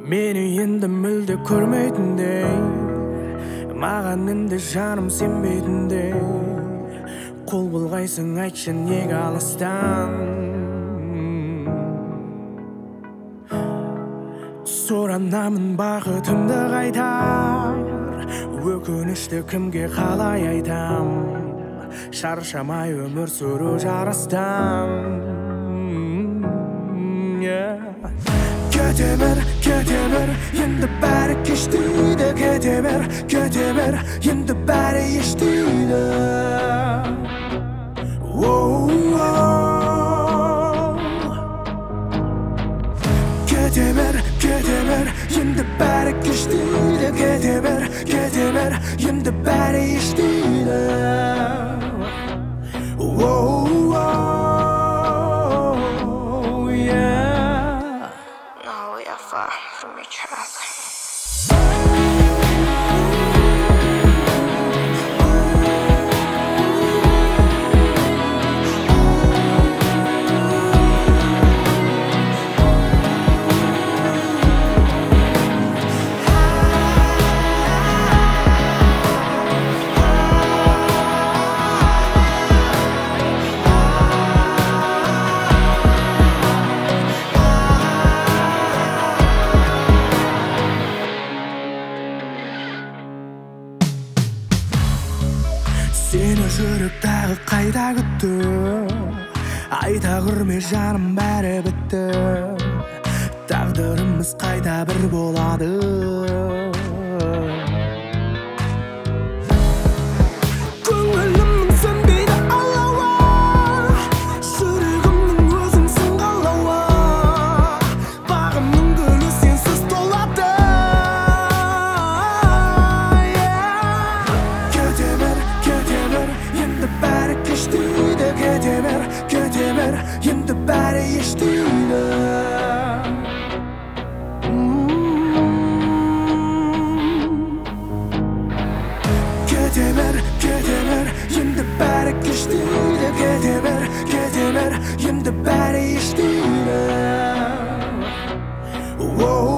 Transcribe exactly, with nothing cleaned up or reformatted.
Meni endi мүлде көрмейтіндей, маған енді жаным сенбейтіндей. Қол бұлғайсың, айтшы неге алыстан? Соранамын бақытымды қайтар, өкінішті кімге қалай айтам? Шаршамай өмір сүру жарыстан. Кете бер, кете бер, енді бәрі кеш дейді. Кете бер, кете бер, енді бәрі еш дейді. Кете бер, кете бер, енді бәрі кеш дейді. Кете бер, кете бер, енді бәрі еш дейді. Far from each other. Seni жүрек тағы қайда күтті, айта көрме жаным бәрі бітті. Тағдырымыз қайда бір болады. Көңілімнің сөнбейді алауы, жүрегімнің өзіңсің қалауы. Бағымның гүлі сенсіз толады. Кете бер, кете бер, енді бәрі кеш дейді. Кете бер, кете бер, енді бәрі еш дейді. Кете бер, кете бер, енді бәрі кеш дейді. Кете бер, кете бер, енді бәрі еш дейді.